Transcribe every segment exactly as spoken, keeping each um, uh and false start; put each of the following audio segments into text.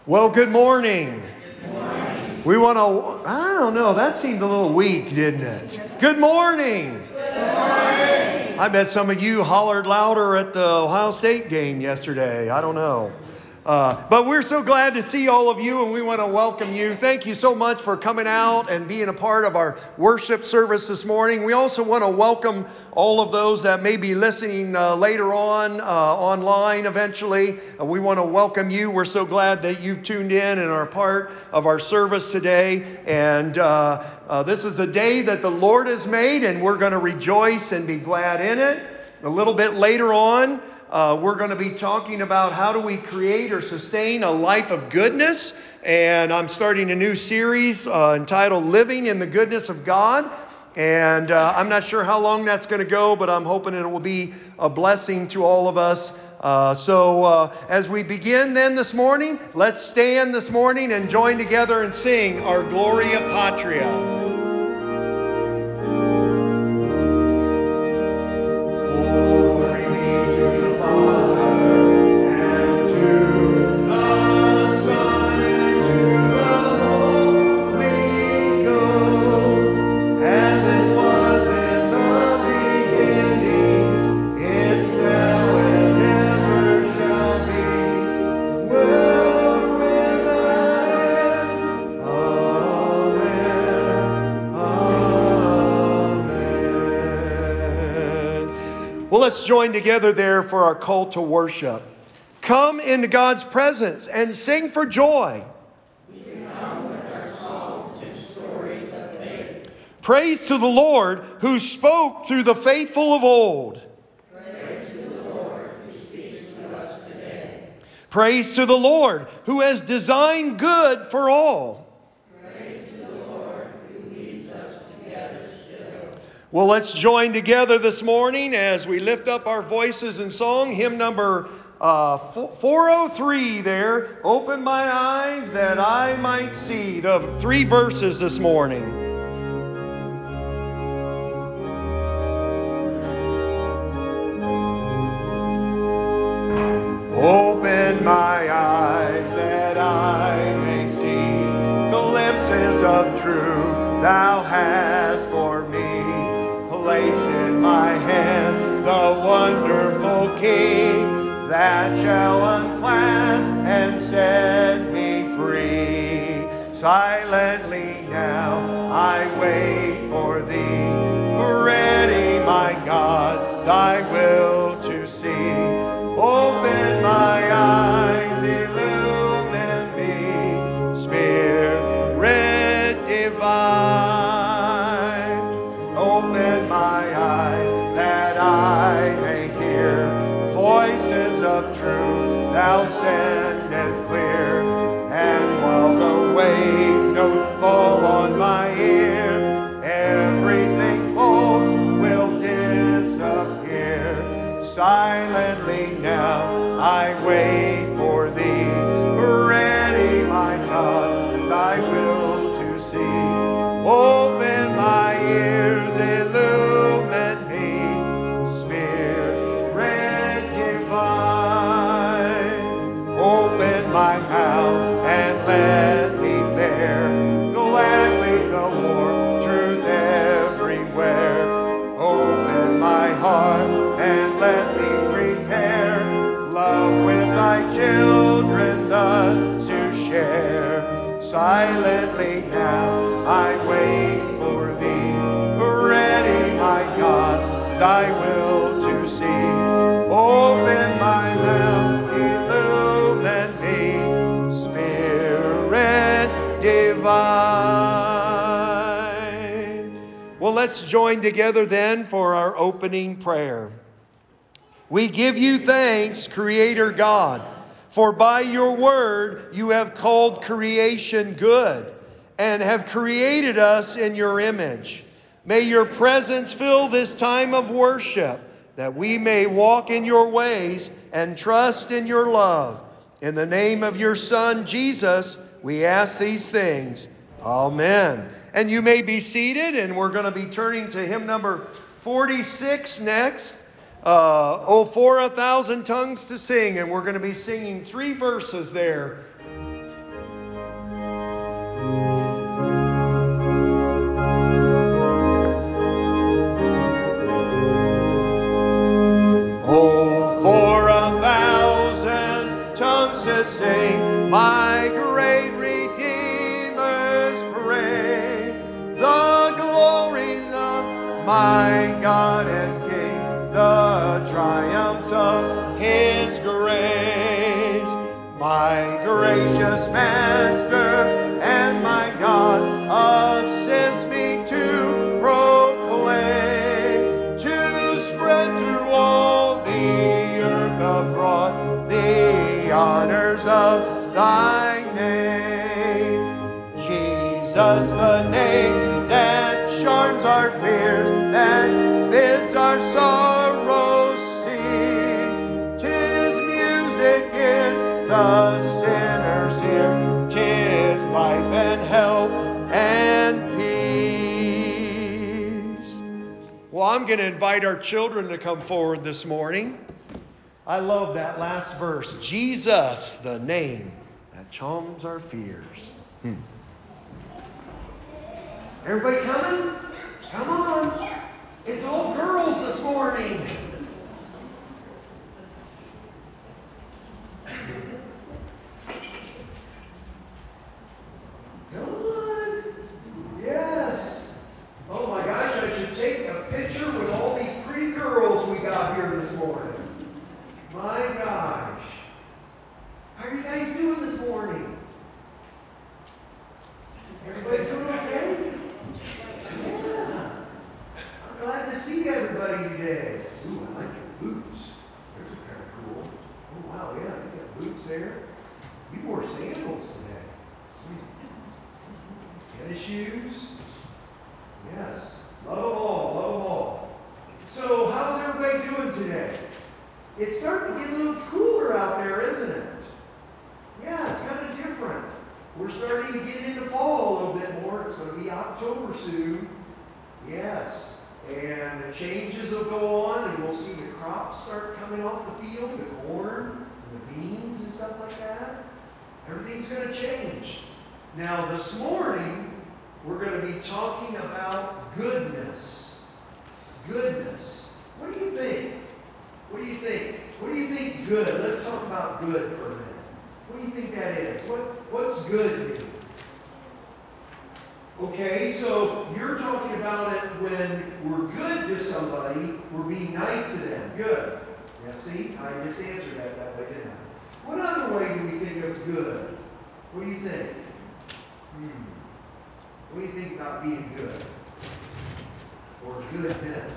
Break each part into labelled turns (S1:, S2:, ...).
S1: Well, good morning. Good morning. We want to, I don't know, that seemed a little weak, didn't it? Good morning.
S2: Good morning.
S1: I bet some of you hollered louder at the Ohio State game yesterday. I don't know. Uh, but we're so glad to see all of you, and we want to welcome you. Thank you so much for coming out and being a part of our worship service this morning. We also want to welcome all of those that may be listening uh, later on, uh, online eventually. Uh, we want to welcome you. We're so glad that you've tuned in and are part of our service today. And uh, uh, this is the day that the Lord has made, and we're going to rejoice and be glad in it. A little bit later on, Uh, we're going to be talking about how do we create or sustain a life of goodness. And I'm starting a new series uh, entitled Living in the Goodness of God. And uh, I'm not sure how long that's going to go, but I'm hoping it will be a blessing to all of us. Uh, so uh, as we begin then this morning, let's stand this morning and join together and sing our Gloria Patria. Let's join together there for our call to worship. Come into God's presence and sing for joy.
S2: We come with our songs and stories of faith.
S1: Praise to the Lord who spoke through the faithful of old.
S2: Praise to the Lord who speaks to us today.
S1: Praise to the Lord who has designed good for all. Well, let's join together this morning as we lift up our voices in song. Hymn number uh, four oh three there. Open my eyes that I might see. The three verses this morning. Open my eyes that I may see glimpses of truth thou hast for me. Place in my hand the wonderful key that shall unclasp and set me free. Silently now I wait for thee, ready, my God, thy will to see. Open my eyes, illumine me, Spirit divine. Open my eyes that I may hear voices of truth thou sendest clear. And while the wave note fall on my ear, everything false will disappear. Silently now I wait for thee, ready, my God, thy will to see. Open my ears, illumine me, Spirit divine. Open my mouth and let me bear gladly the warm truth everywhere. Open my heart and let me prepare love with thy children thus to share. Silently now I wait for thee, ready, my God, thy will to see. Open my mouth, illumine me, Spirit divine. Well, let's join together then for our opening prayer. We give you thanks, Creator God, for by your word you have called creation good and have created us in your image. May your presence fill this time of worship, that we may walk in your ways and trust in your love. In the name of your Son, Jesus, we ask these things. Amen. And you may be seated, and we're going to be turning to hymn number forty-six next. Uh, oh, for a thousand tongues to sing, and we're going to be singing three verses there. my God and King, the triumphs of his grace. My gracious Master and my God, assist me to proclaim, to spread through all the earth abroad the honors of thy name. Jesus, the name that charms our fears, that bids our sorrows cease. 'Tis music in the sinner's ear, 'tis life and health and peace. Well, I'm going to invite our children to come forward this morning. I love that last verse. Jesus, the name that charms our fears. Hmm. Everybody coming? Come on. It's all girls this morning. Good. Yes. Oh my gosh, I should take a picture with all these pretty girls we got here this morning. My gosh. How are you guys doing this morning? Everybody doing okay? Yeah. I'm glad to see everybody today. Ooh, I like your boots. Those are kind of cool. Oh, wow, yeah, you got boots there. You wore sandals today. Tennis shoes. Yes. Love them all, love them all. So, how's everybody doing today? It's starting to get a little cooler out there, isn't it? Yeah, it's kind of different. We're starting to get into fall a little bit more. It's going to be October soon. Yes. And the changes will go on, and we'll see the crops start coming off the field, the corn, and the beans and stuff like that. Everything's going to change. Now, this morning, we're going to be talking about goodness. Goodness. What do you think? What do you think? What do you think good? Let's talk about good for a minute. What do you think that is? What, what's good mean? Okay, so you're talking about it when we're good to somebody, we're being nice to them. Good. Yeah, see, I just answered that that way, didn't I? What other way do we think of good? What do you think? Hmm. What do you think about being good? Or goodness?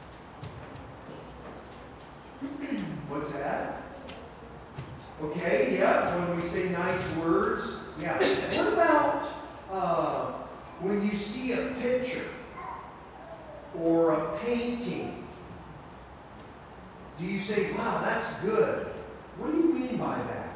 S1: What's that? Okay, yeah, when we say nice words. Yeah. What about uh, when you see a picture or a painting? Do you say, wow, that's good? What do you mean by that?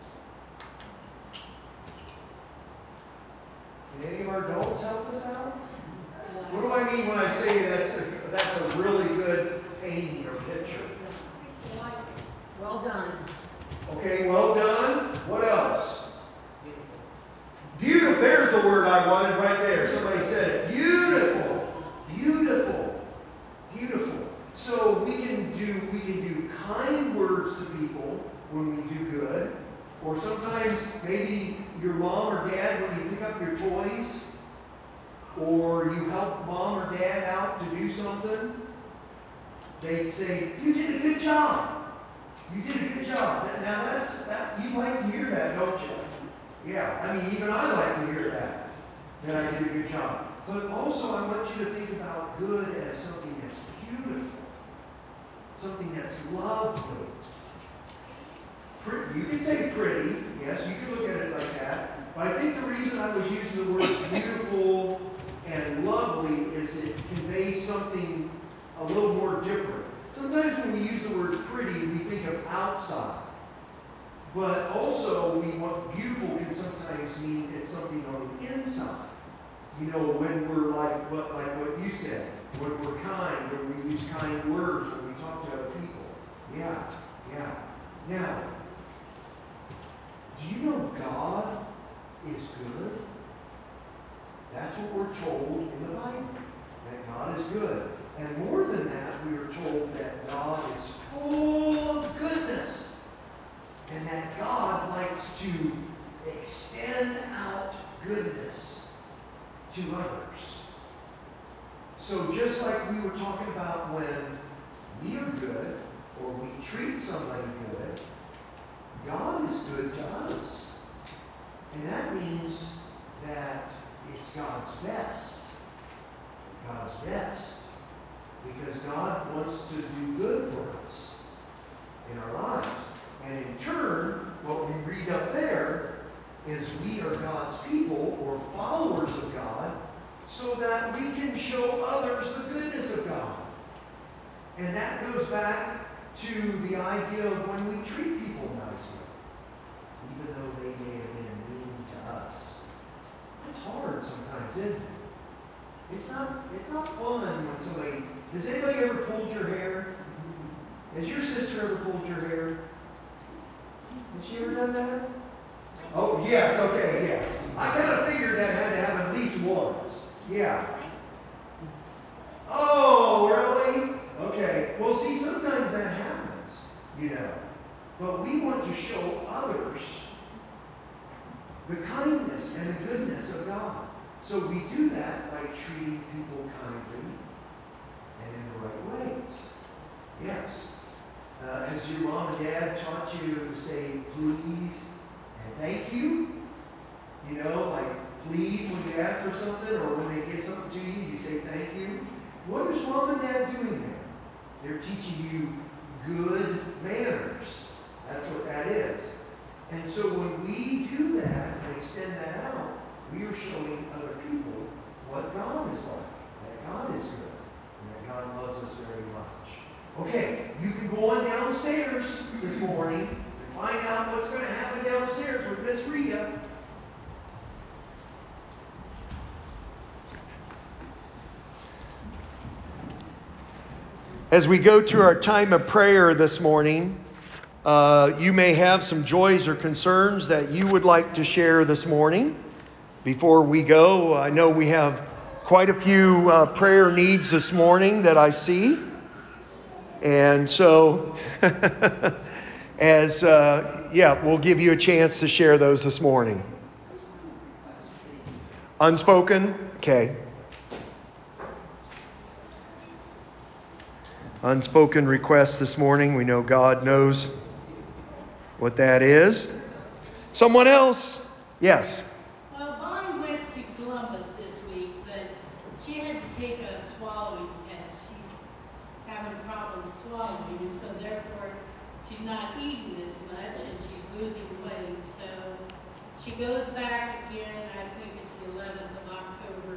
S1: Can any of our adults help us out? What do I mean when I say that's a, that's a really good painting or picture?
S2: Well done.
S1: Okay, well done. What else? Beautiful. There's the word I wanted right there. Somebody said it. Beautiful. Beautiful. Beautiful. So we can do we can do kind words to people when we do good. Or sometimes maybe your mom or dad when you pick up your toys, or you help mom or dad out to do something, they say, you did a good job. You did a good job. Now that's that you like to hear that, don't you? Yeah, I mean even I like to hear that. That I did a good job. But also I want you to think about good as something that's beautiful. Something that's lovely. Pretty, you can say pretty, yes, you can look at it like that. But I think the reason I was using the words beautiful and lovely is it conveys something a little more different. Sometimes when we use the word pretty, we think of outside. But also, we want beautiful can sometimes mean it's something on the inside. You know, when we're like what like what you said, when we're kind, when we use kind words, when we talk to other people. Yeah, yeah. Now, do you know God is good? That's what we're told in the Bible, that God is good. And more than that, we are told that God is full of goodness. And that God likes to extend out goodness to others. So just like we were talking about when we are good or we treat somebody good, God is good to us. And that means that it's God's best. God's best. Because God wants to do good for us in our lives. And in turn, what we read up there is we are God's people or followers of God so that we can show others the goodness of God. And that goes back to the idea of when we treat people nicely, even though they may have been mean to us. That's hard sometimes, isn't it? It's not, it's not fun when somebody... Has anybody ever pulled your hair? Has your sister ever pulled your hair? Has she ever done that? Oh, yes, okay, yes. I kind of figured that had to happen at least once. Yeah. Oh, really? Okay. Well, see, sometimes that happens, you know. But we want to show others the kindness and the goodness of God. So we do that by treating people kindly and in the right ways. Yes. Uh, has your mom and dad taught you to say please and thank you? You know, like please when you ask for something or when they give something to you, you say thank you. What is mom and dad doing there? They're teaching you good manners. That's what that is. And so when we do that and extend that out, we are showing other people what God is like. That God is good. And that God loves us very much. Okay, you can go on downstairs this morning and find out what's going to happen downstairs with Miss Rita. As we go to our time of prayer this morning, uh, you may have some joys or concerns that you would like to share this morning. Before we go, I know we have quite a few uh, prayer needs this morning that I see. And so, as, uh, yeah, we'll give you a chance to share those this morning. Unspoken? Okay. Unspoken requests this morning. We know God knows what that is. Someone else? Yes.
S2: Well, Bonnie went to Columbus this week, but she had to take a swallowing test. She's having problems swallowing, and so therefore she's not eating as much, and she's losing weight. So she goes back again. I think it's the eleventh of October.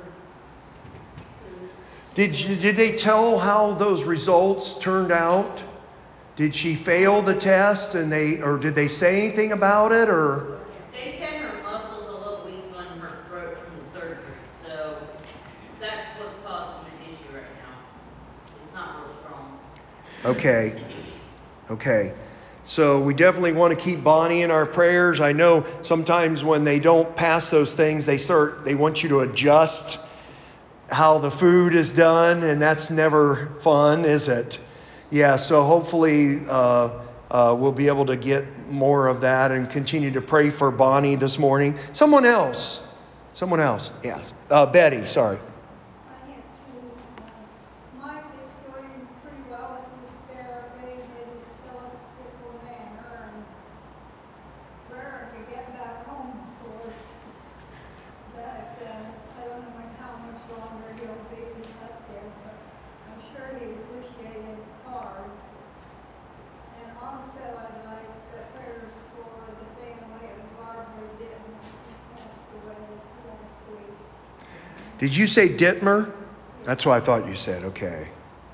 S1: Did you, did they tell how those results turned out? Did she fail the test, and they, or did they say anything about it, or?
S3: They said her muscles a little weak on her throat from the surgery, so that's what's causing the issue right now. It's not real strong.
S1: Okay. Okay. So we definitely want to keep Bonnie in our prayers. I know sometimes when they don't pass those things, they start, they want you to adjust how the food is done, and that's never fun, is it? Yeah, so hopefully uh, uh, we'll be able to get more of that and continue to pray for Bonnie this morning. Someone else. Someone else. Yes. Uh, Betty, sorry.
S4: I have two. Uh, Mike is doing pretty well with his therapy, but he's still a pickle manner and rare to get back home, of course. But uh, I don't know how much longer he'll be up there, but I'm sure he appreciated cards. And also I'd like the prayers for the family of Barbara Ditton, who passed away last week.
S1: Did you say Dittmer? That's what I thought you said. Okay.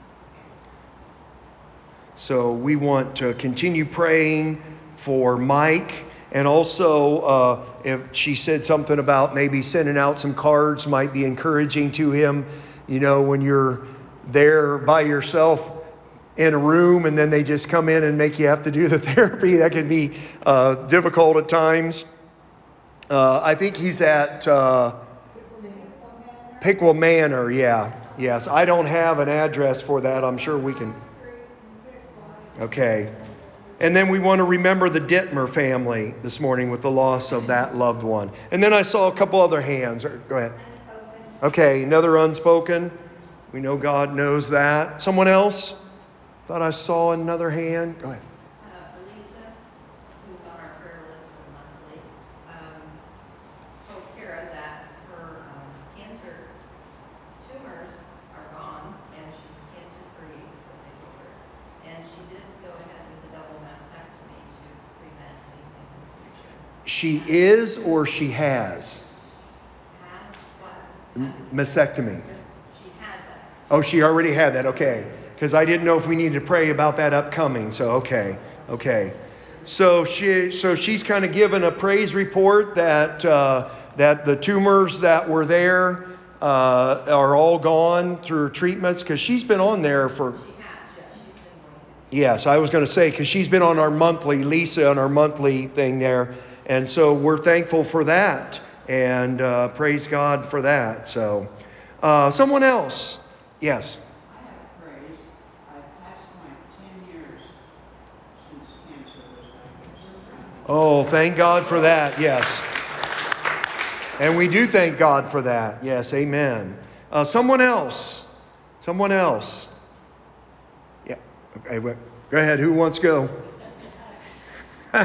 S1: So we want to continue praying for Mike. And also, uh, if she said something about maybe sending out some cards might be encouraging to him. You know, when you're there by yourself in a room and then they just come in and make you have to do the therapy, that can be uh, difficult at times. Uh, I think he's at uh, Pickwa Manor, yeah. Yes, I don't have an address for that. I'm sure we can. Okay. And then we want to remember the Dittmer family this morning with the loss of that loved one. And then I saw a couple other hands. Go ahead. Okay, another unspoken. We know God knows that. Someone else? Thought I saw another hand. Go ahead.
S5: Uh, Elisa, who's on our prayer list for the monthly, um, told Kara that her um, cancer tumors are gone and she's cancer free, is what they told her. And she did go ahead with a double mastectomy to prevent anything in the future.
S1: She is or she has?
S5: Has, was,
S1: M- Mastectomy.
S5: she had that.
S1: Oh, she already had that. Okay. Because I didn't know if we needed to pray about that upcoming. So, okay. Okay. So she, so she's kind of given a praise report that, uh, that the tumors that were there uh, are all gone through treatments, because she's been on there for...
S5: She has, yeah, she's been going.
S1: Yes, I was going to say, because she's been on our monthly, Lisa, on our monthly thing there. And so we're thankful for that. And uh, praise God for that. So, uh, someone else. Yes.
S6: I have praise. I passed my ten years since cancer was diagnosed.
S1: Oh, thank God for that. Yes. And we do thank God for that. Yes, amen. Uh, someone else. Someone else. Yeah. Okay, well, go ahead. Who wants to go?
S2: Sue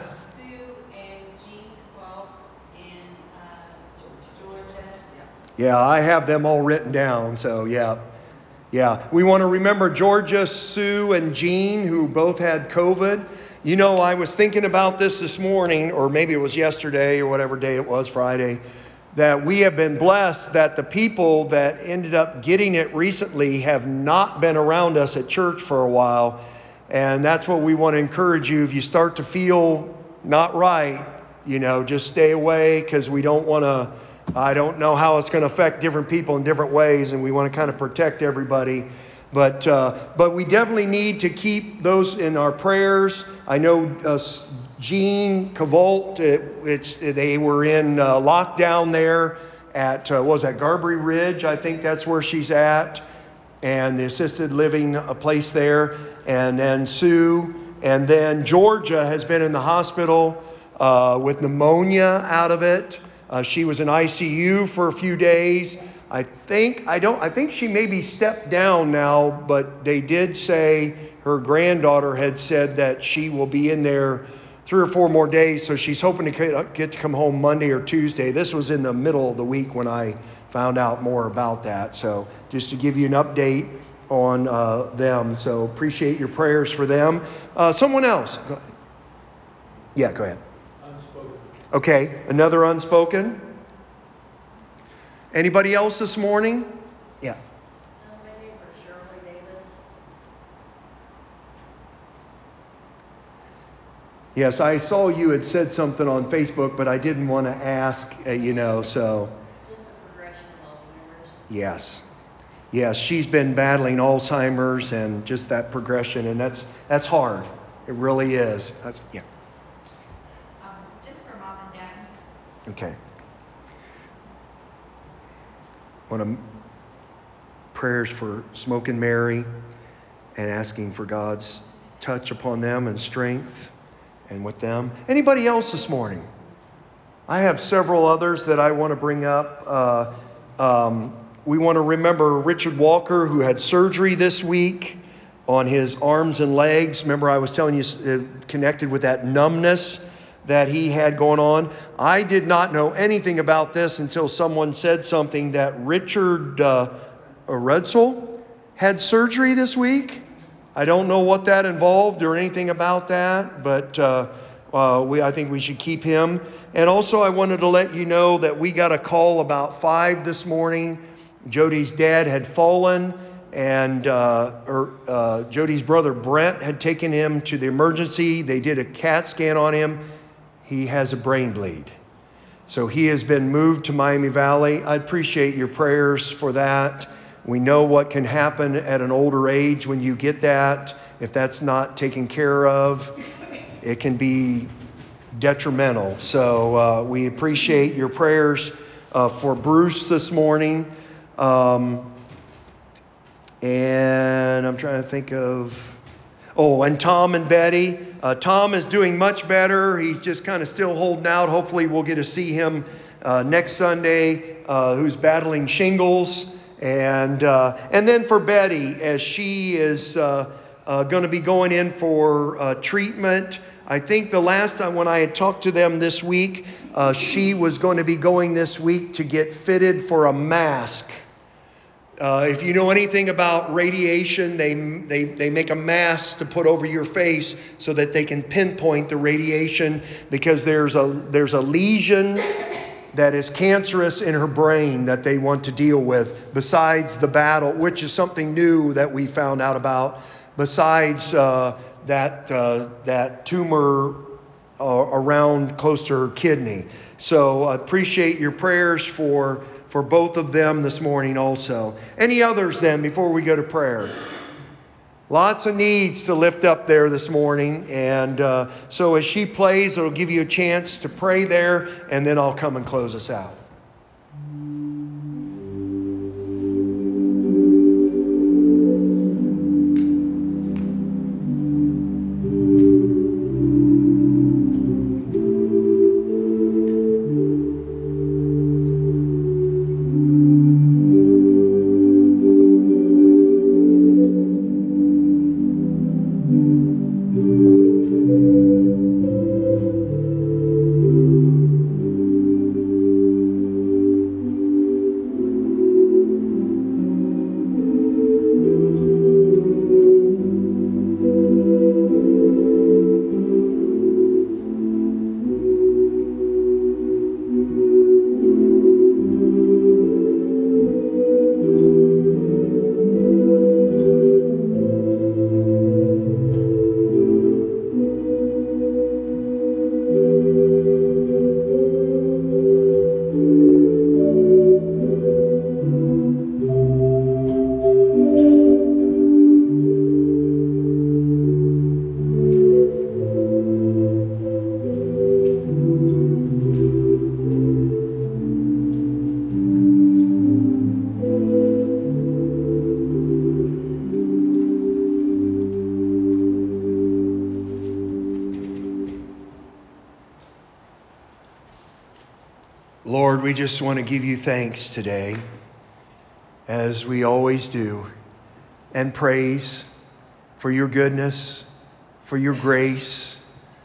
S2: and Jean Qualt and uh, Georgia.
S1: Yeah, I have them all written down. So, yeah. Yeah. We want to remember Georgia, Sue, and Jean, who both had COVID. You know, I was thinking about this this morning, or maybe it was yesterday or whatever day it was, Friday, that we have been blessed that the people that ended up getting it recently have not been around us at church for a while. And that's what we want to encourage you. If you start to feel not right, you know, just stay away, because we don't want to, I don't know how it's going to affect different people in different ways, and we want to kind of protect everybody. But uh, but we definitely need to keep those in our prayers. I know uh, Jean Cavolt, it, it's, they were in uh, lockdown there at, uh, what was that, Garbury Ridge? I think that's where she's at. And the assisted living a place there. And then Sue. And then Georgia has been in the hospital uh, with pneumonia out of it. Uh, she was in I C U for a few days. I think I don't. I think she maybe stepped down now, but they did say her granddaughter had said that she will be in there three or four more days. So she's hoping to get to come home Monday or Tuesday. This was in the middle of the week when I found out more about that. So just to give you an update on uh, them. So appreciate your prayers for them. Uh, someone else. Go ahead. Yeah, go ahead.
S6: Unspoken.
S1: Okay, another unspoken. Anybody else this morning? Yeah.
S5: Uh, my neighbor Shirley Davis.
S1: Yes, I saw you had said something on Facebook, but I didn't want to ask, uh, you know, so.
S5: Just the progression of Alzheimer's.
S1: Yes. Yes, she's been battling Alzheimer's and just that progression, and that's that's hard. It really is. That's, yeah.
S5: Um, just for mom and dad.
S1: Okay. Want to prayers for Smoke and Mary, and asking for God's touch upon them and strength and with them. Anybody else this morning? I have several others that I want to bring up. Uh, um, we want to remember Richard Walker, who had surgery this week on his arms and legs. Remember, I was telling you, uh, connected with that numbness that he had going on. I did not know anything about this until someone said something that Richard uh, Redsel had surgery this week. I don't know what that involved or anything about that, but uh, uh, we, I think we should keep him. And also I wanted to let you know that we got a call about five this morning. Jody's dad had fallen, and uh, or, uh, Jody's brother Brent had taken him to the emergency. They did a CAT scan on him. He has a brain bleed. So he has been moved to Miami Valley. I appreciate your prayers for that. We know what can happen at an older age when you get that. If that's not taken care of, it can be detrimental. So uh, we appreciate your prayers uh, for Bruce this morning. Um, and I'm trying to think of, oh, and Tom and Betty. Uh, Tom is doing much better. He's just kind of still holding out. Hopefully we'll get to see him uh, next Sunday, uh, who's battling shingles. And, uh, and then for Betty, as she is uh, uh, going to be going in for uh, treatment. I think the last time when I had talked to them this week, uh, she was going to be going this week to get fitted for a mask. Uh, if you know anything about radiation, they, they, they make a mask to put over your face so that they can pinpoint the radiation, because there's a, there's a lesion that is cancerous in her brain that they want to deal with, besides the battle, which is something new that we found out about, besides uh, that, uh, that tumor uh, around close to her kidney. So I appreciate your prayers for for both of them this morning also. Any others then before we go to prayer? Lots of needs to lift up there this morning. And uh, so as she plays, it'll give you a chance to pray there, and then I'll come and close us out. Lord, we just want to give you thanks today, as we always do, and praise for your goodness, for your grace,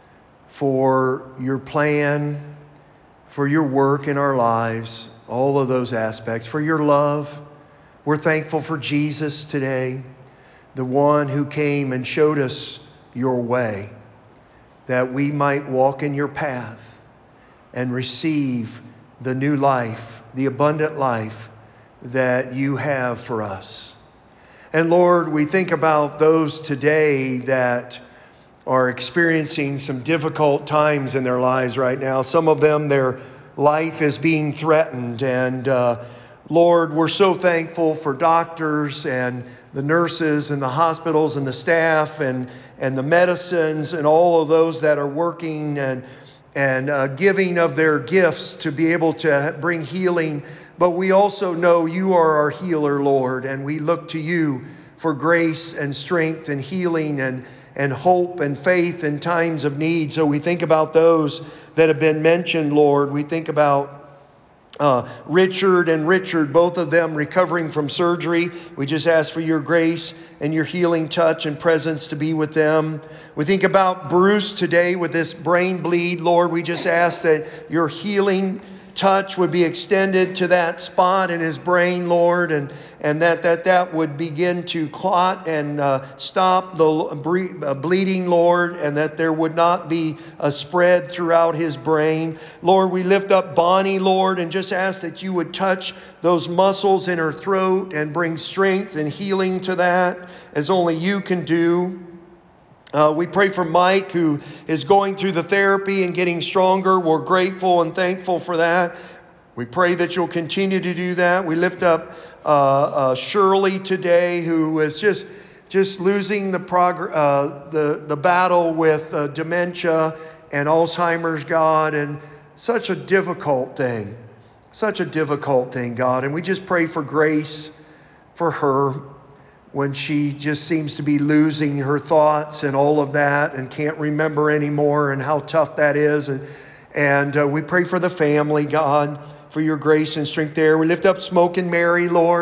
S1: for your plan, for your work in our lives, all of those aspects, for your love. We're thankful for Jesus today, the one who came and showed us your way, that we might walk in your path and receive the new life, the abundant life that you have for us. And Lord, we think about those today that are experiencing some difficult times in their lives right now. Some of them, their life is being threatened. And uh, Lord, we're so thankful for doctors and the nurses and the hospitals and the staff and, and the medicines and all of those that are working and and uh, giving of their gifts to be able to bring healing. But we also know you are our healer, Lord, and we look to you for grace and strength and healing and, and hope and faith in times of need. So we think about those that have been mentioned, Lord. We think about Uh, Richard and Richard, both of them recovering from surgery. We just ask for your grace and your healing touch and presence to be with them. We think about Bruce today with this brain bleed. Lord, we just ask that your healing touch would be extended to that spot in his brain, Lord, and, and that, that that would begin to clot and uh, stop the bre- uh, bleeding, Lord, and that there would not be a spread throughout his brain. Lord, we lift up Bonnie, Lord, and just ask that you would touch those muscles in her throat and bring strength and healing to that, as only you can do. Uh, we pray for Mike, who is going through the therapy and getting stronger. We're grateful and thankful for that. We pray that you'll continue to do that. We lift up uh, uh, Shirley today, who is just just losing the prog- uh, the the battle with uh, dementia and Alzheimer's, God, and such a difficult thing, such a difficult thing, God. And we just pray for grace for her, when she just seems to be losing her thoughts and all of that and can't remember anymore, and how tough that is. And, and uh, we pray for the family, God, for your grace and strength there. We lift up Smoke and Mary, Lord,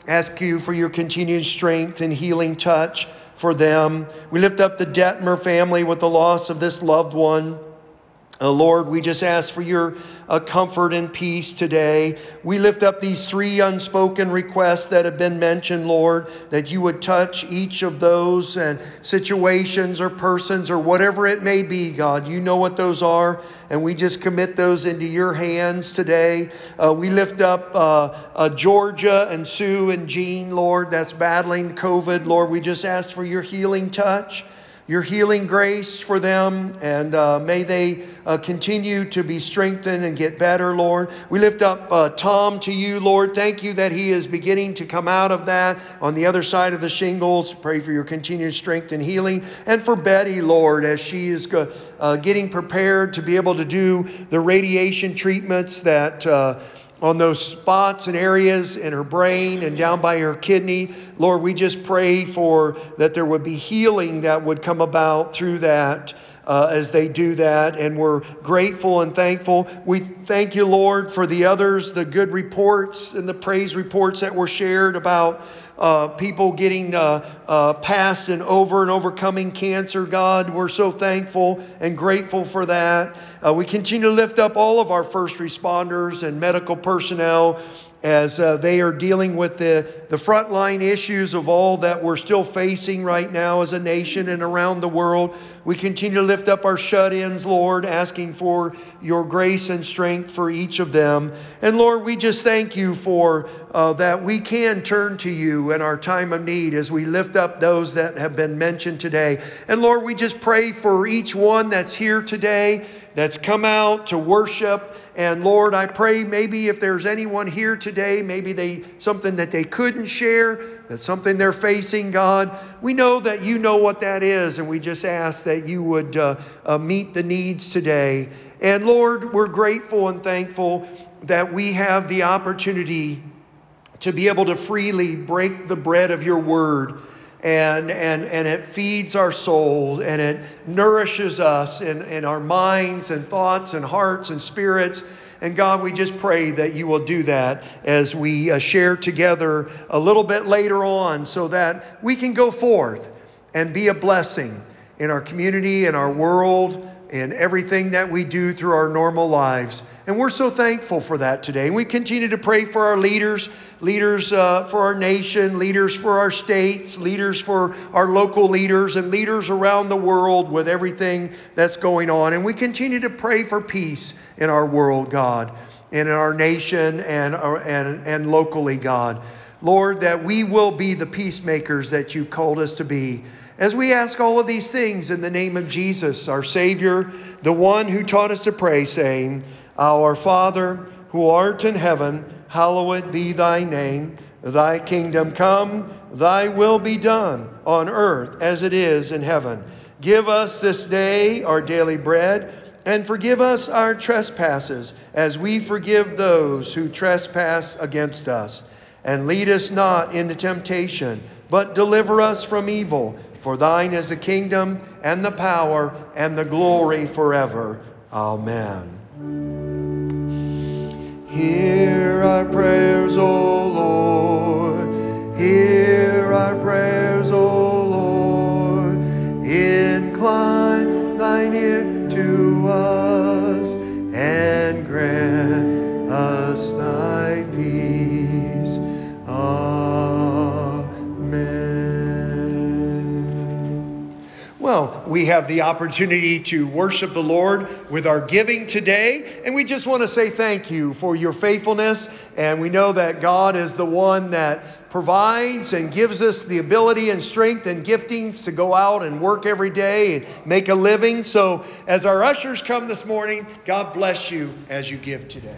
S1: Ask you for your continued strength and healing touch for them. We lift up the Detmer family with the loss of this loved one. Uh, Lord, we just ask for your uh, comfort and peace today. We lift up these three unspoken requests that have been mentioned, Lord, that you would touch each of those and situations or persons or whatever it may be, God. You know what those are, and we just commit those into your hands today. Uh, we lift up uh, uh, Georgia and Sue and Jean, Lord, that's battling COVID. Lord, we just ask for your healing touch, your healing grace for them, and uh, may they uh, continue to be strengthened and get better, Lord. We lift up uh, Tom to you, Lord. Thank you that he is beginning to come out of that on the other side of the shingles. Pray for your continued strength and healing. And for Betty, Lord, as she is go, uh, getting prepared to be able to do the radiation treatments that uh, on those spots and areas in her brain and down by her kidney. Lord, we just pray for that there would be healing that would come about through that uh, as they do that. And we're grateful and thankful. We thank you, Lord, for the others, the good reports and the praise reports that were shared about Uh, people getting uh, uh, past and over and overcoming cancer, God. We're so thankful and grateful for that. Uh, we continue to lift up all of our first responders and medical personnel as uh, they are dealing with the, the frontline issues of all that we're still facing right now as a nation and around the world. We continue to lift up our shut-ins, Lord, asking for your grace and strength for each of them. And Lord, we just thank you for uh, that we can turn to you in our time of need as we lift up those that have been mentioned today. And Lord, we just pray for each one that's here today, that's come out to worship. And Lord, I pray maybe if there's anyone here today, maybe they something that they couldn't share, that's something they're facing, God. We know that you know what that is, and we just ask that you would uh, uh, meet the needs today. And Lord, we're grateful and thankful that we have the opportunity to be able to freely break the bread of your word. And, and, and it feeds our soul, and it nourishes us in, in our minds and thoughts and hearts and spirits. And God, we just pray that you will do that as we uh, share together a little bit later on, so that we can go forth and be a blessing in our community, in our world, in everything that we do through our normal lives. And we're so thankful for that today. And we continue to pray for our leaders, leaders uh, for our nation, leaders for our states, leaders for our local leaders, and leaders around the world with everything that's going on. And we continue to pray for peace in our world, God, and in our nation and, and, and locally, God. Lord, that we will be the peacemakers that you've called us to be. As we ask all of these things in the name of Jesus, our Savior, the one who taught us to pray, saying, Our Father, who art in heaven, hallowed be thy name. Thy kingdom come, thy will be done on earth as it is in heaven. Give us this day our daily bread, and forgive us our trespasses, as we forgive those who trespass against us. And lead us not into temptation, but deliver us from evil. For thine is the kingdom, and the power, and the glory forever. Amen. Hear our prayers, O Lord. Hear our prayers, O Lord. Incline thine ear to us, and grant us thy peace. Amen. Well, we have the opportunity to worship the Lord with our giving today, and we just want to say thank you for your faithfulness. And we know that God is the one that provides and gives us the ability and strength and giftings to go out and work every day and make a living. So as our ushers come this morning, God bless you as you give today.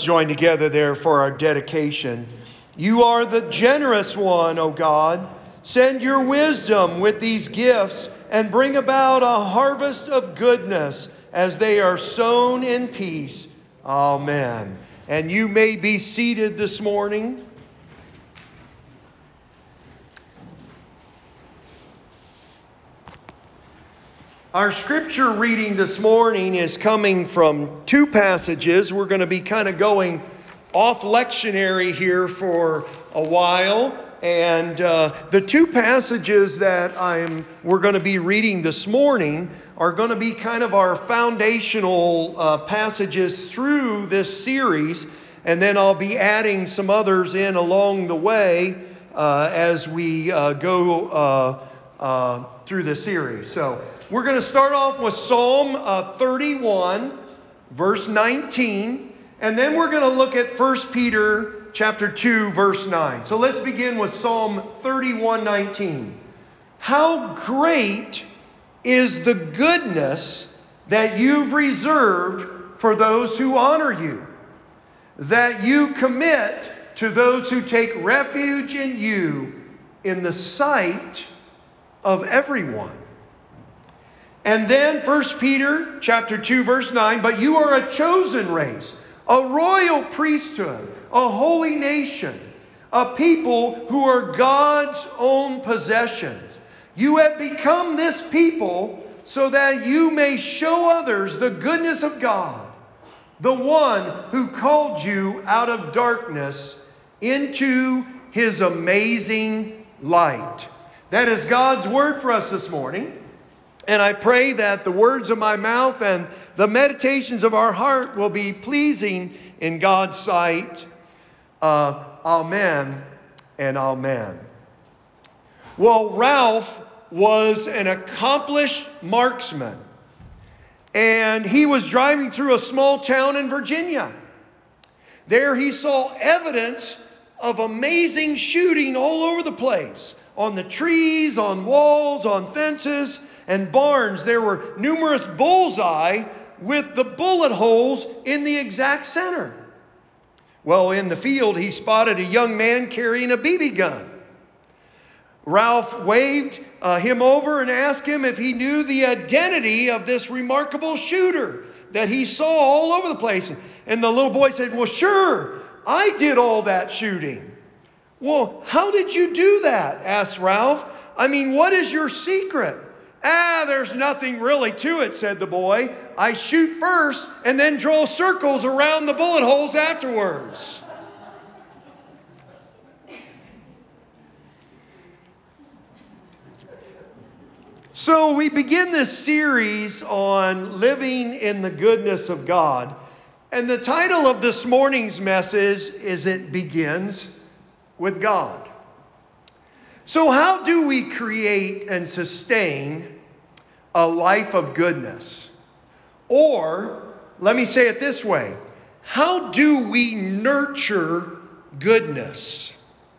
S1: join together there for our dedication. You are the generous one, O God. Send your wisdom with these gifts and bring about a harvest of goodness as they are sown in peace. Amen. And you may be seated this morning. Our scripture reading this morning is coming from two passages. We're going to be kind of going off lectionary here for a while. And uh, the two passages that I'm we're going to be reading this morning are going to be kind of our foundational uh, passages through this series. And then I'll be adding some others in along the way uh, as we uh, go uh, uh, through the series. So we're going to start off with Psalm uh, thirty-one, verse nineteen, and then we're going to look at First Peter chapter two, verse nine. So let's begin with Psalm thirty-one, nineteen. How great is the goodness that you've reserved for those who honor you, that you commit to those who take refuge in you in the sight of everyone. And then First Peter chapter two, verse nine, but you are a chosen race, a royal priesthood, a holy nation, a people who are God's own possession. You have become this people so that you may show others the goodness of God, the one who called you out of darkness into his amazing light. That is God's word for us this morning. And I pray that the words of my mouth and the meditations of our heart will be pleasing in God's sight. Uh, amen and amen. Well, Ralph was an accomplished marksman. And he was driving through a small town in Virginia. There he saw evidence of amazing shooting all over the place. On the trees, on walls, on fences, and barns, there were numerous bullseye with the bullet holes in the exact center. Well, in the field, he spotted a young man carrying a B B gun. Ralph waved uh, him over and asked him if he knew the identity of this remarkable shooter that he saw all over the place. And the little boy said, well, sure, I did all that shooting. Well, how did you do that? Asked Ralph. I mean, what is your secret? Ah, there's nothing really to it, said the boy. I shoot first and then draw circles around the bullet holes afterwards. So we begin this series on living in the goodness of God. And the title of this morning's message is It Begins with God. So how do we create and sustain a life of goodness? Or, let me say it this way, how do we nurture goodness?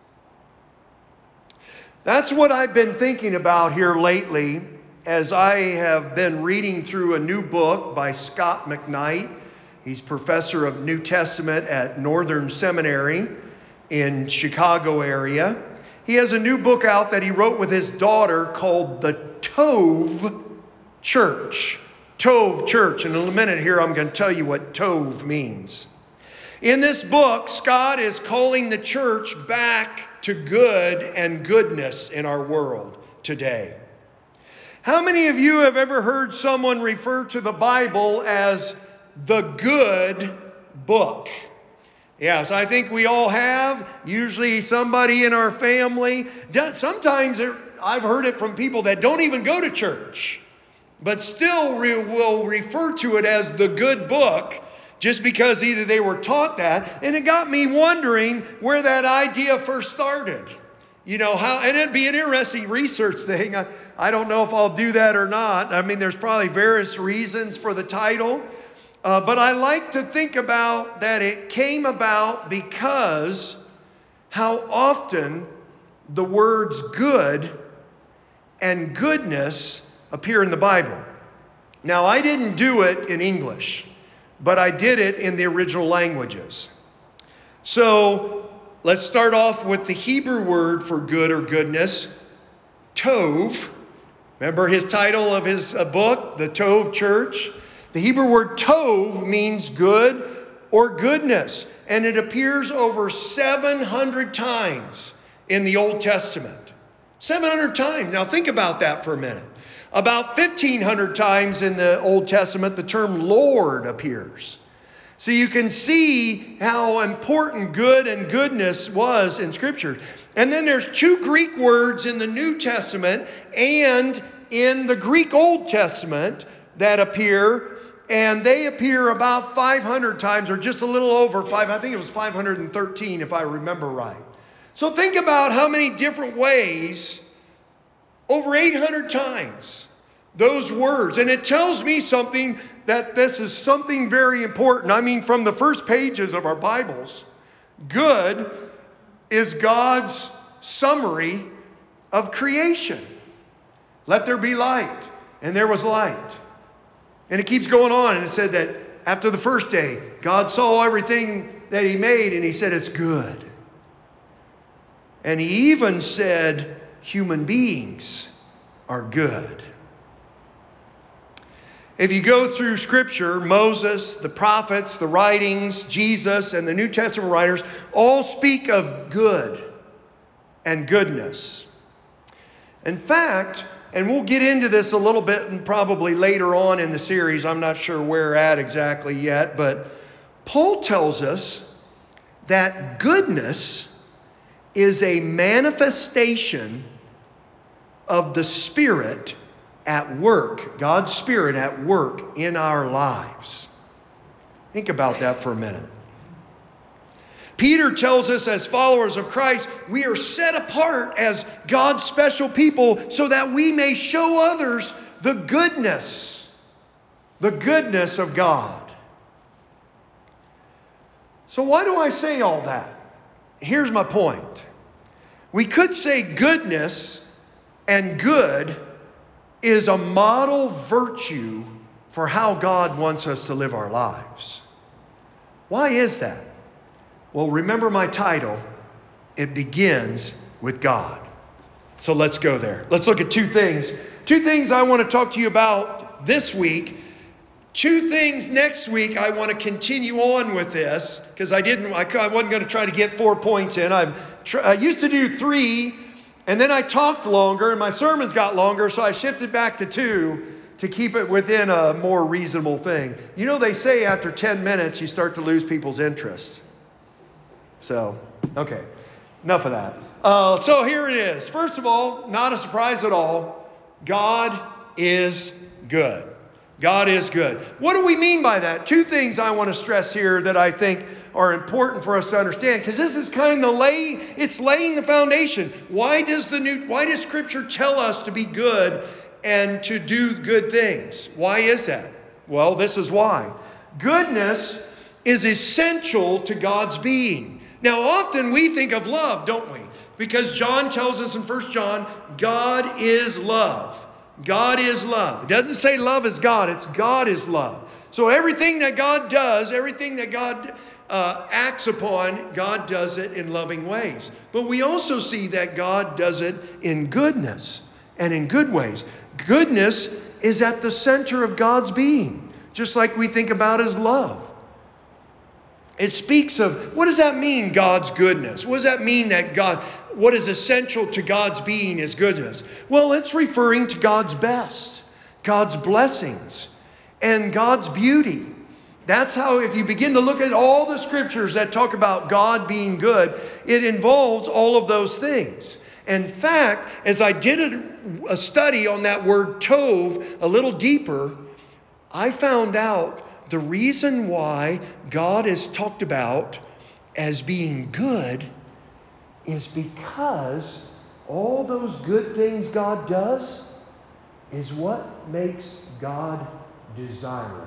S1: That's what I've been thinking about here lately as I have been reading through a new book by Scott McKnight. He's professor of New Testament at Northern Seminary in Chicago area. He has a new book out that he wrote with his daughter called The Tov Church. Tov Church. And in a minute here, I'm going to tell you what Tov means. In this book, Scott is calling the church back to good and goodness in our world today. How many of you have ever heard someone refer to the Bible as the good book? Yes, I think we all have. Usually somebody in our family. Sometimes I've heard it from people that don't even go to church, but still will refer to it as the good book just because either they were taught that. And it got me wondering where that idea first started. You know, how, and it'd be an interesting research thing. I, I don't know if I'll do that or not. I mean, there's probably various reasons for the title. Uh, but I like to think about that it came about because how often the words good and goodness appear in the Bible. Now, I didn't do it in English, but I did it in the original languages. So let's start off with the Hebrew word for good or goodness, tov. Remember his title of his uh, book, The Tov Church? The Hebrew word tov means good or goodness, and it appears over seven hundred times in the Old Testament. seven hundred times. Now think about that for a minute. About fifteen hundred times in the Old Testament, the term Lord appears. So you can see how important good and goodness was in Scripture. And then there's two Greek words in the New Testament and in the Greek Old Testament that appear, and they appear about five hundred times, or just a little over five. I think it was five hundred thirteen if I remember right. So think about how many different ways, over eight hundred times, those words. And it tells me something, that this is something very important. I mean, from the first pages of our Bibles, good is God's summary of creation. Let there be light, and there was light. And it keeps going on, and it said that after the first day, God saw everything that he made, and he said it's good. And he even said human beings are good. If you go through Scripture, Moses, the prophets, the writings, Jesus, and the New Testament writers all speak of good and goodness. In fact, and we'll get into this a little bit and probably later on in the series, I'm not sure where at exactly yet, but Paul tells us that goodness is a manifestation of the Spirit at work, God's Spirit at work in our lives. Think about that for a minute. Peter tells us as followers of Christ, we are set apart as God's special people so that we may show others the goodness, the goodness of God. So why do I say all that? Here's my point. We could say goodness and good is a model virtue for how God wants us to live our lives. Why is that? Well, remember my title. It begins with God. So let's go there. Let's look at two things. Two things I want to talk to you about this week. Two things next week. I want to continue on with this because I didn't. I, I wasn't going to try to get four points in. I'm, I used to do three, and then I talked longer, and my sermons got longer, so I shifted back to two to keep it within a more reasonable thing. You know, they say after ten minutes, you start to lose people's interest. So, okay, enough of that. Uh, so here it is. First of all, not a surprise at all. God is good. God is good. What do we mean by that? Two things I want to stress here that I think are important for us to understand, because this is kind of lay, it's laying the foundation. Why does the new, why does Scripture tell us to be good and to do good things? Why is that? Well, this is why. Goodness is essential to God's being. Now, often we think of love, don't we? Because John tells us in First John, God is love. God is love. It doesn't say love is God, it's God is love. So everything that God does, everything that God uh, acts upon, God does it in loving ways. But we also see that God does it in goodness and in good ways. Goodness is at the center of God's being, just like we think about as love. It speaks of, what does that mean, God's goodness? What does that mean that God, what is essential to God's being is goodness? Well, it's referring to God's best, God's blessings, and God's beauty. That's how, if you begin to look at all the scriptures that talk about God being good, it involves all of those things. In fact, as I did a, a study on that word tov a little deeper, I found out the reason why God is talked about as being good is because all those good things God does is what makes God desirable.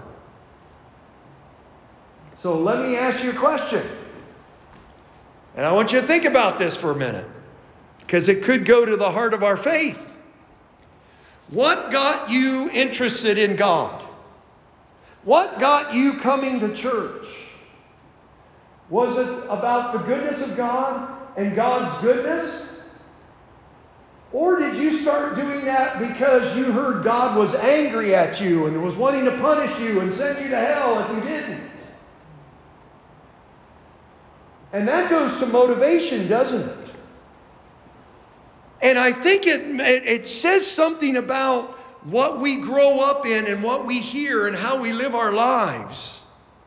S1: So let me ask you a question. And I want you to think about this for a minute, because it could go to the heart of our faith. What got you interested in God? What got you coming to church? Was it about the goodness of God and God's goodness? Or did you start doing that because you heard God was angry at you and was wanting to punish you and send you to hell if you didn't? And that goes to motivation, doesn't it? And I think it, it, it says something about what we grow up in and what we hear and how we live our lives.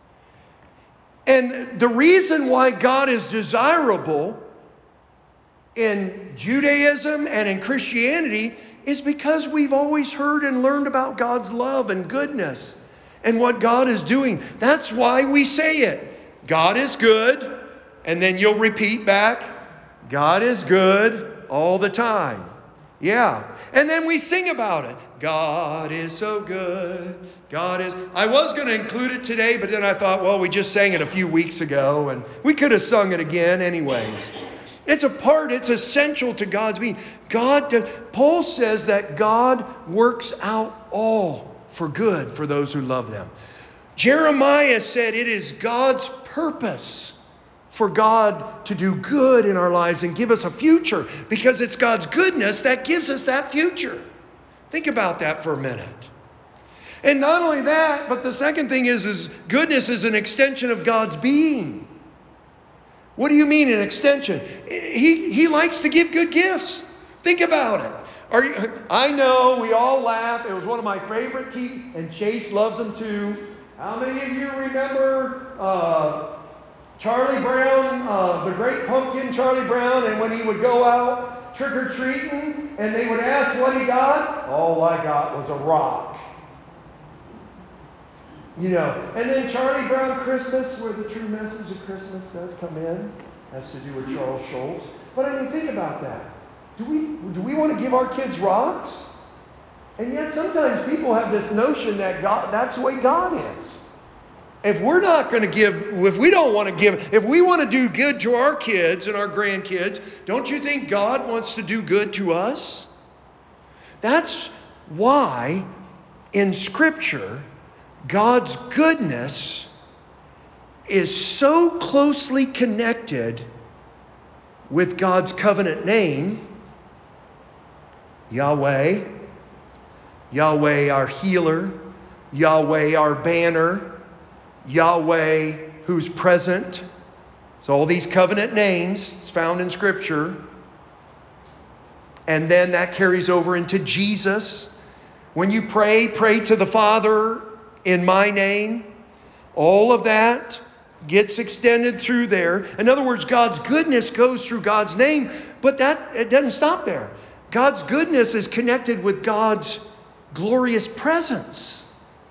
S1: And the reason why God is desirable in Judaism and in Christianity is because we've always heard and learned about God's love and goodness and what God is doing. That's why we say it. God is good. And then you'll repeat back, God is good all the time. Yeah. And then we sing about it. God is so good. God is... I was going to include it today, but then I thought, well, we just sang it a few weeks ago, and we could have sung it again anyways. It's a part, it's essential to God's being. God, Paul says that God works out all for good for those who love them. Jeremiah said it is God's purpose for God to do good in our lives and give us a future, because it's God's goodness that gives us that future. Think about that for a minute. And not only that, but the second thing is, is goodness is an extension of God's being. What do you mean an extension? He, he likes to give good gifts. Think about it. Are you, I know we all laugh. It was one of my favorite T V, and Chase loves them too. How many of you remember uh, Charlie Brown, uh, the great pumpkin Charlie Brown, and when he would go out trick-or-treating and they would ask what he got? All I got was a rock. You know, and then Charlie Brown Christmas, where the true message of Christmas does come in, has to do with Charles Schultz. But I mean, think about that. Do we, do we want to give our kids rocks? And yet sometimes people have this notion that God, that's the way God is. If we're not going to give, if we don't want to give, if we want to do good to our kids and our grandkids, don't you think God wants to do good to us? That's why in Scripture, God's goodness is so closely connected with God's covenant name, Yahweh, Yahweh our healer, Yahweh our banner, Yahweh who's present. So all these covenant names is found in Scripture. And then that carries over into Jesus. When you pray, pray to the Father in my name. All of that gets extended through there. In other words, God's goodness goes through God's name, but that it doesn't stop there. God's goodness is connected with God's glorious presence.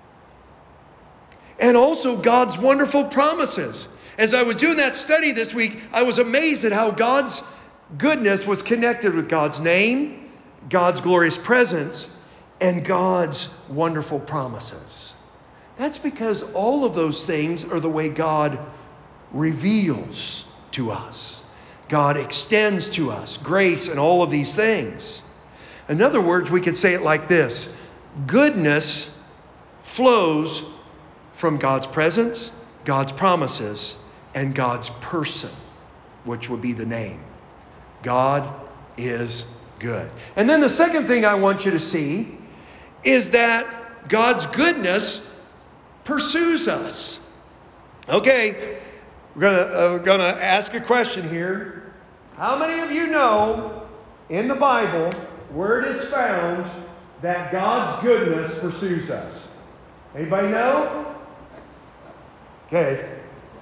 S1: And also God's wonderful promises. As I was doing that study this week, I was amazed at how God's goodness was connected with God's name, God's glorious presence, and God's wonderful promises. That's because all of those things are the way God reveals to us. God extends to us grace and all of these things. In other words, we could say it like this. Goodness flows from God's presence, God's promises, and God's person, which would be the name. God is good. And then the second thing I want you to see is that God's goodness pursues us. Okay, we're gonna, uh, we're gonna ask a question here. How many of you know in the Bible where it is found that God's goodness pursues us? Anybody know? Okay.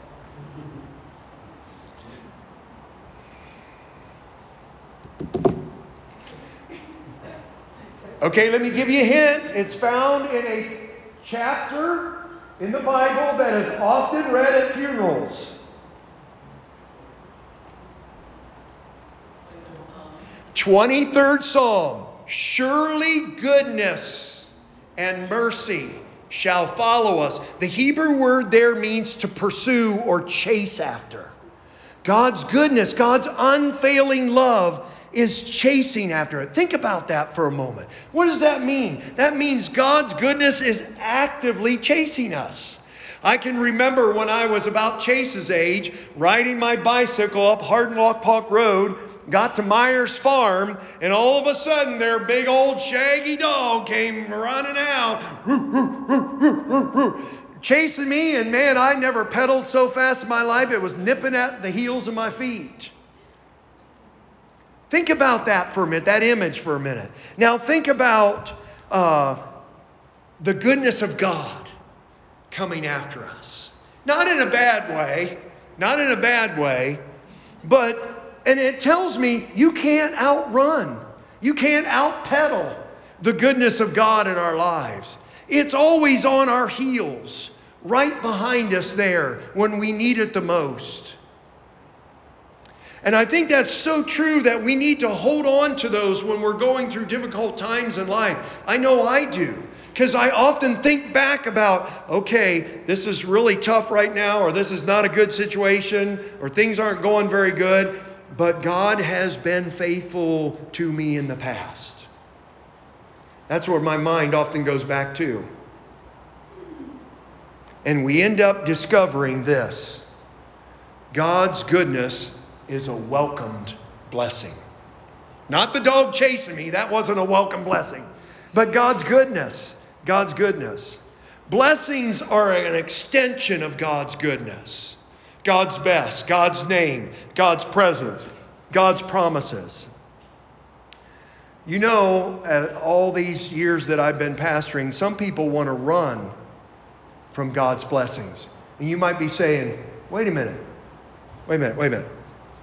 S1: Okay, let me give you a hint. It's found in a chapter in the Bible that is often read at funerals. twenty-third Psalm. Surely goodness and mercy shall follow us. The Hebrew word there means to pursue or chase after. God's goodness, God's unfailing love is chasing after it. Think about that for a moment. What does that mean? That means God's goodness is actively chasing us. I can remember when I was about Chase's age, riding my bicycle up Hardin Lock Park Road, got to Myers Farm, and all of a sudden their big old shaggy dog came running out, chasing me, and man, I never pedaled so fast in my life, it was nipping at the heels of my feet. Think about that for a minute, that image for a minute. Now think about uh, the goodness of God coming after us. Not in a bad way, not in a bad way, but and it tells me you can't outrun, you can't outpedal the goodness of God in our lives. It's always on our heels, right behind us there when we need it the most. And I think that's so true that we need to hold on to those when we're going through difficult times in life. I know I do. Because I often think back about, okay, this is really tough right now, or this is not a good situation, or things aren't going very good. But God has been faithful to me in the past. That's where my mind often goes back to. And we end up discovering this. God's goodness is a welcomed blessing. Not the dog chasing me, that wasn't a welcome blessing. But God's goodness, God's goodness. Blessings are an extension of God's goodness. God's best, God's name, God's presence, God's promises. You know, all these years that I've been pastoring, some people want to run from God's blessings. And you might be saying, wait a minute, wait a minute, wait a minute.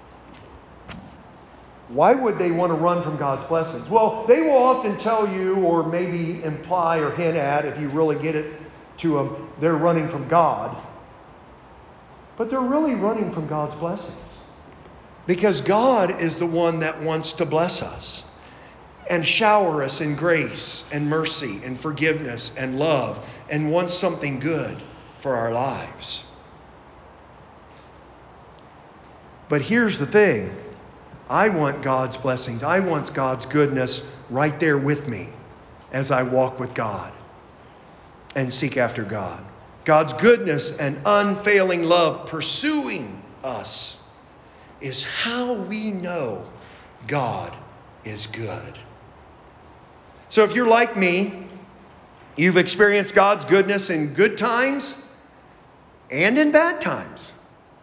S1: Why would they want to run from God's blessings? Well, they will often tell you, or maybe imply or hint at, if you really get it to them, they're running from God. But they're really running from God's blessings. Because God is the one that wants to bless us and shower us in grace and mercy and forgiveness and love and wants something good for our lives. But here's the thing. I want God's blessings. I want God's goodness right there with me as I walk with God and seek after God. God's goodness and unfailing love pursuing us is how we know God is good. So if you're like me, you've experienced God's goodness in good times and in bad times.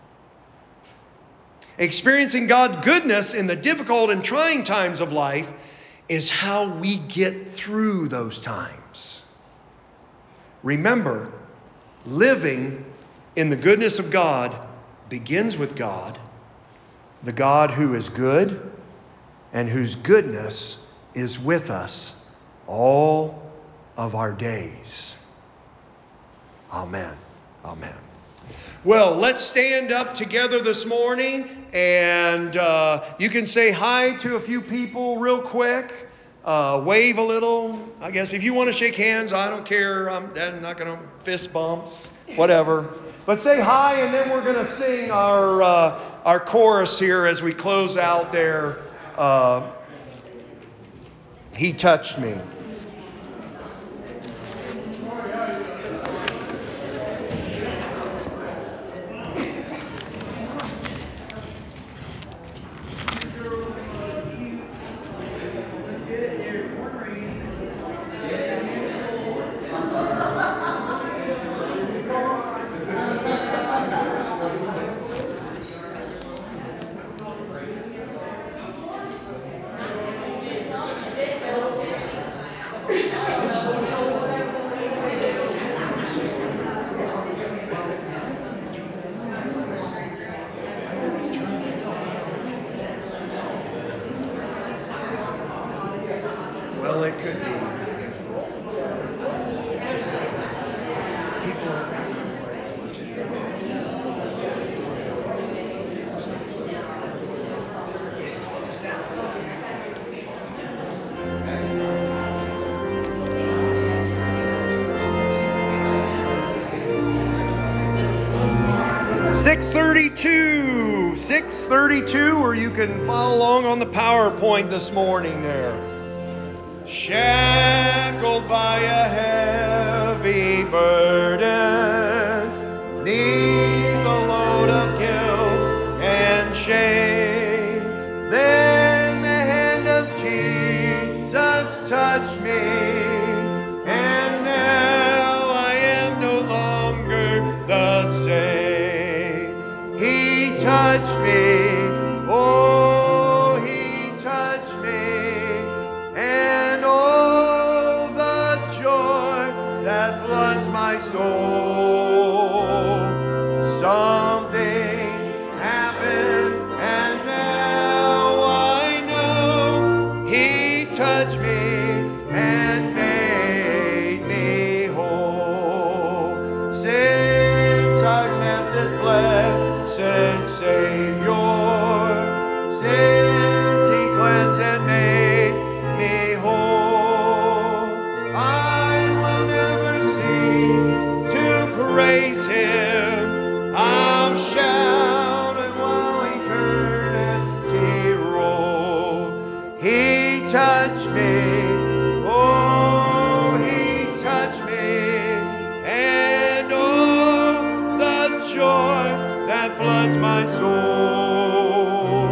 S1: Experiencing God's goodness in the difficult and trying times of life is how we get through those times. Remember, living in the goodness of God begins with God, the God who is good and whose goodness is with us all of our days. Amen. Amen. Well, let's stand up together this morning, and uh, you can say hi to a few people real quick. Uh, wave a little. I guess if you want to shake hands, I don't care. I'm, I'm not going to fist bumps, whatever. But say hi, and then we're going to sing our uh, our chorus here as we close out there. Uh, he touched me. Well, it could be. People. six thirty-two, six thirty-two, or you can follow along on the PowerPoint this morning there. Shackled by a heavy burden, neath the load of guilt and shame. Then the hand of Jesus touched me, and now I am no longer the same. He touched me, oh, he touched me, and oh, the joy that floods my soul. Something happened, and now I know he touched me and made me whole. Since I've met this blessed Savior, since he cleansed and made me whole, I will never cease to praise him. I'll shout and while eternity roll. He touched me, oh, he touched me, and oh, the joy that floods my soul.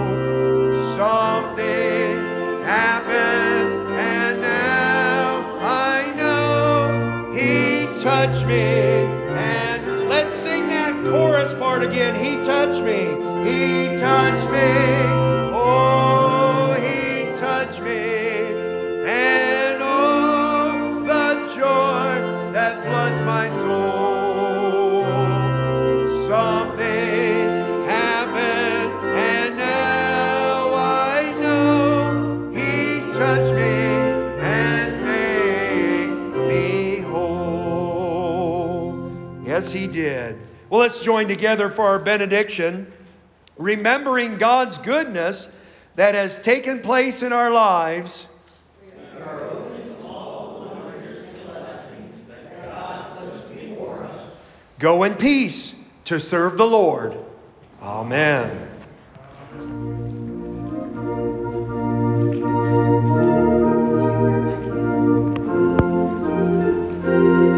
S1: Something happened, and now I know he touched me. And let's sing that chorus part again. He touched me, he touched me, oh, he touched me, and oh, the joy that floods my soul. Something happened, and now I know he touched me and made me whole. Yes, he did. Well, let's join together for our benediction, remembering God's goodness that has taken place in our lives. Go in peace to serve the Lord. Amen.
S7: Thank you.